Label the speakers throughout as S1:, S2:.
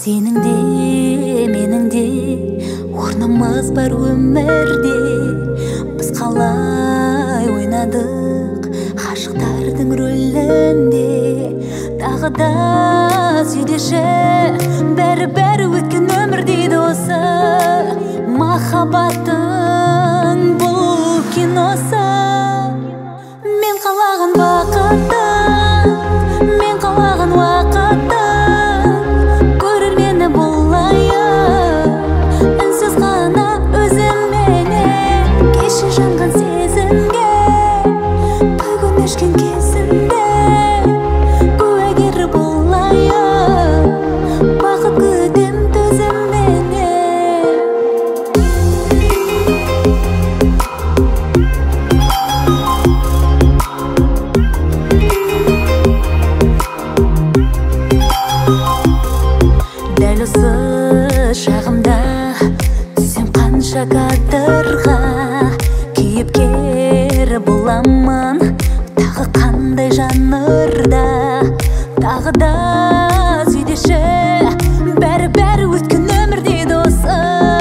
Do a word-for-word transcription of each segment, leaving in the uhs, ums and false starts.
S1: Сенің де, менің де орнымыз бар өмірде. Біз қалай ойнадық ғашықтардың рөлінде. Тағы да сүйдеші, бәрі-бәрі өткен өмір дейді осы. Махаббаттың бұл киносы. Мен қалаған бақыттың, мен қалаған уақыттың көрермені болайын. Үнсіз ғана өзімменен кеше жанған сезімге, бүгін өшкен кезімде куәгер болайын. Бақыт күтем төзімменен. Дәл осы шағымда түсем қанша кадрға, кейіпкер боламын тағы қандай жанрда. Тағы да сүйдеші, бәрі-бәрі өткен өмір дейді осы.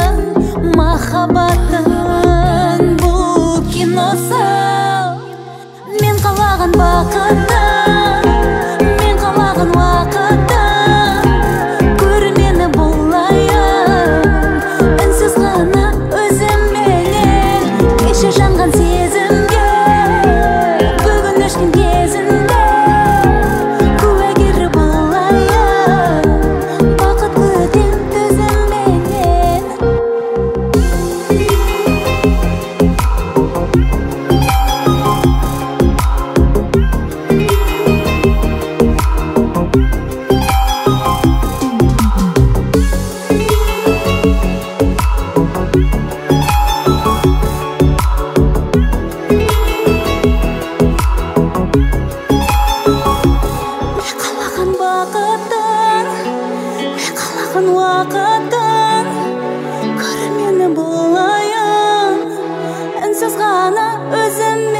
S1: Махаббаттың бұл киносы. Мен қалаған бақыттың, мен қалаған уақыттың көрермені болайын. Үнсіз ғана өзімменен кеше жанған сезімге, бүгін өшкен кезінде куәгер болайын. Бақыт күтем төзімменен. Бақыттың, мен қалаған уақыттың көрермені болайын. Үнсіз ғана өзім